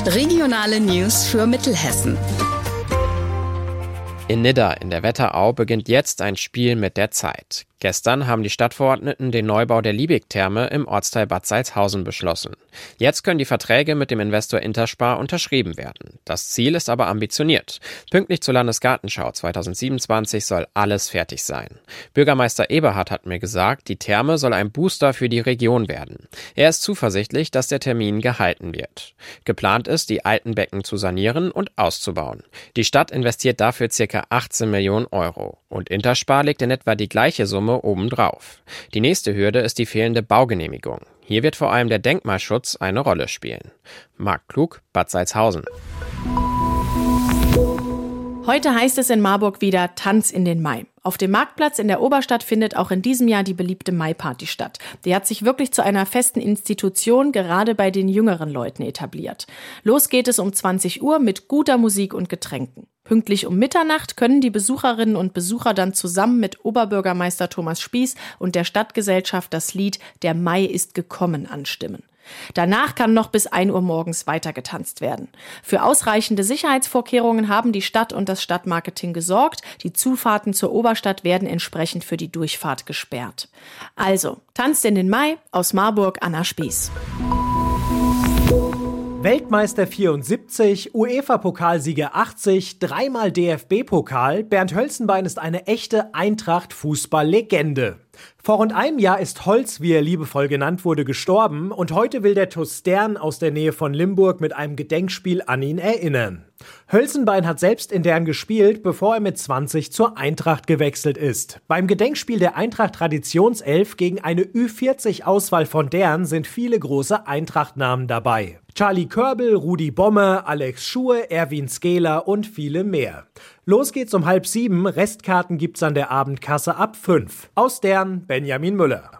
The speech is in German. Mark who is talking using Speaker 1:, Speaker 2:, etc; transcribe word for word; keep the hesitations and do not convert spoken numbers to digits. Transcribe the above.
Speaker 1: Regionale News für Mittelhessen.
Speaker 2: In Nidda in der Wetterau beginnt jetzt ein Spiel mit der Zeit. Gestern haben die Stadtverordneten den Neubau der Liebig-Therme im Ortsteil Bad Salzhausen beschlossen. Jetzt können die Verträge mit dem Investor Interspar unterschrieben werden. Das Ziel ist aber ambitioniert. Pünktlich zur Landesgartenschau zweitausendsiebenundzwanzig soll alles fertig sein. Bürgermeister Eberhard hat mir gesagt, die Therme soll ein Booster für die Region werden. Er ist zuversichtlich, dass der Termin gehalten wird. Geplant ist, die alten Becken zu sanieren und auszubauen. Die Stadt investiert dafür ca. achtzehn Millionen Euro. Und Interspar legt in etwa die gleiche Summe obendrauf. Die nächste Hürde ist die fehlende Baugenehmigung. Hier wird vor allem der Denkmalschutz eine Rolle spielen. Marc Klug, Bad Salzhausen.
Speaker 3: Heute heißt es in Marburg wieder Tanz in den Mai. Auf dem Marktplatz in der Oberstadt findet auch in diesem Jahr die beliebte Mai-Party statt. Die hat sich wirklich zu einer festen Institution gerade bei den jüngeren Leuten etabliert. Los geht es um zwanzig Uhr mit guter Musik und Getränken. Pünktlich um Mitternacht können die Besucherinnen und Besucher dann zusammen mit Oberbürgermeister Thomas Spieß und der Stadtgesellschaft das Lied »Der Mai ist gekommen« anstimmen. Danach kann noch bis ein Uhr morgens weiter getanzt werden. Für ausreichende Sicherheitsvorkehrungen haben die Stadt und das Stadtmarketing gesorgt. Die Zufahrten zur Oberstadt werden entsprechend für die Durchfahrt gesperrt. Also, tanzt in den Mai, aus Marburg, Anna Spieß.
Speaker 4: Weltmeister vierundsiebzig, UEFA-Pokalsieger achtzig, dreimal D F B-Pokal, Bernd Hölzenbein ist eine echte Eintracht-Fußball-Legende. Vor rund einem Jahr ist Holz, wie er liebevoll genannt wurde, gestorben und heute will der T uS Dern aus der Nähe von Limburg mit einem Gedenkspiel an ihn erinnern. Hölzenbein hat selbst in Dern gespielt, bevor er mit zwanzig zur Eintracht gewechselt ist. Beim Gedenkspiel der Eintracht-Traditionself gegen eine Ü vierzig-Auswahl von Dern sind viele große Eintracht-Namen dabei. Charlie Körbel, Rudi Bommer, Alex Schur, Erwin Skeler und viele mehr. Los geht's um halb sieben, Restkarten gibt's an der Abendkasse ab fünf. Aus Dern, Benjamin Müller.